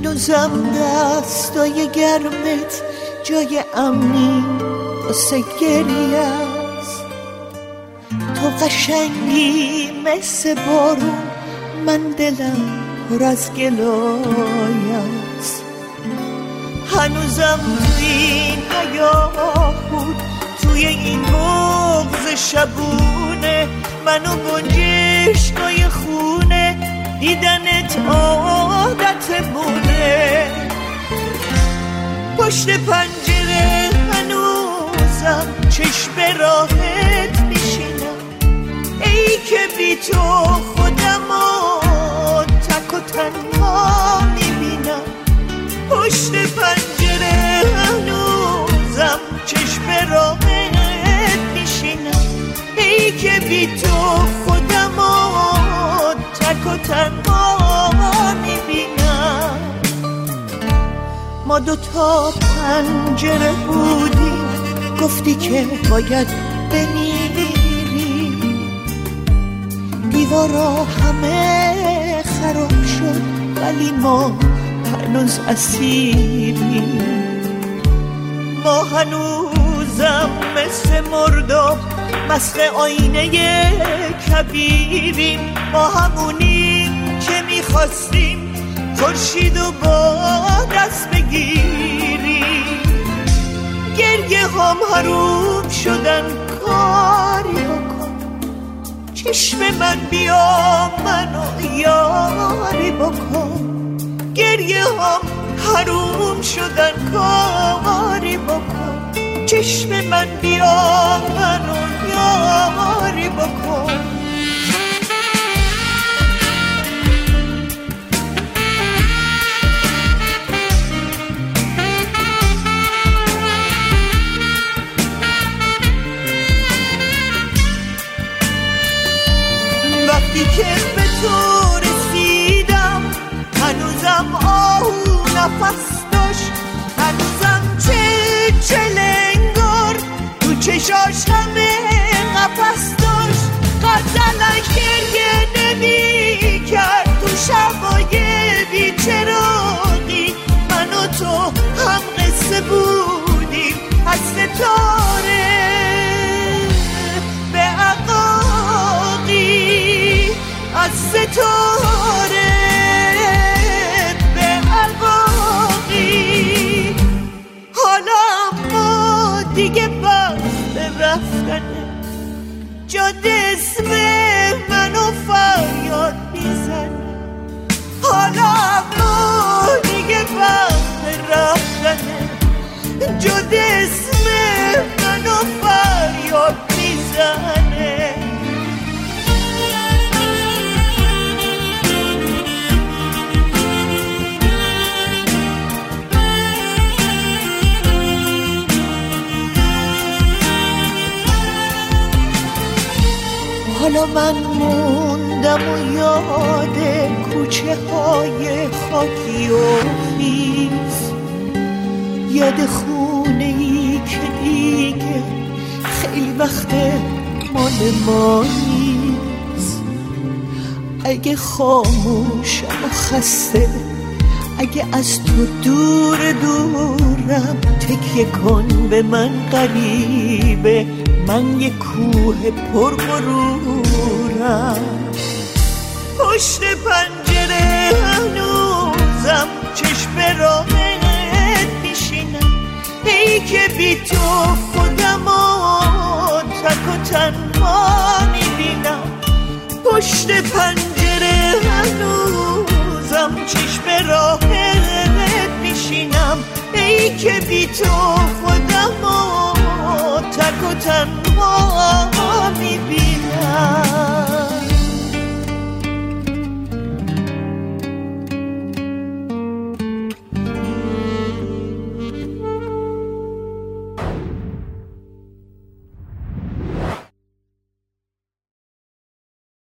هنوزم دستای گرمت جای امنی واسه گریه است. تو قشنگی مثل بارون، من دلم پر از گلای است. هنوزم توی این حیاه بود، توی این بغض شبونه، منو گنجشکای خونه، دیدنت عادتمونه. پشت پنجره هنوزم چشم راحت میشینم، ای که بی تو خودمو تک و تنها میبینم. پشت پنجره هنوزم چشم راحت میشینم، ای که بی تو خودمو تک و تنها میبینم. ما دوتا پنجره بودیم، گفتی که باید بمیری. دیوارا همه خراب شد ولی ما هنوز اسیریم. ما هنوزم مثل مرداب مست آینه کبیریم. ما همونیم که میخواستیم خورشیدو با دست بگیریم. گریه هم حروم شدن، کاری بکن چشم من، بیا منو یاری بکن. گریه هم حروم شدن، کاری بکن چشم من، بیا منو یاری بکن. وقتی که به تو رسیدم هنوزم آهو نفس داشت، هنوزم چلنگار تو چشاش همه قفس داشت. غزلش گریه نمی کرد تو شبای بیچراغی، من و تو هم قصه بودیم از ستاره به عقاقی، از ستاره به عقاقی. حالا ما دیگه وقت رفتنه، جاده اسم منو فریاد میزنه. حالا ما دیگه وقت رفتنه، جاده اسم منو فریاد میزنه. حالا من موندم و یاد کوچه های خاکی و خیز، یاد خونه ای که دیگه خیلی وقت مال ما نیست. اگه خاموشم و خسته، اگه از تو دور دورم، تکیه کن به من غریبه، من یه کوه پرغرورم. پشت پنجره هنوزم چشم راحت میشینم، ای که بی تو خودمو تک و تنها میبینم. پشت پنجره هنوزم چشم راحت میشینم، ای که بی تو خودمو تک و تنها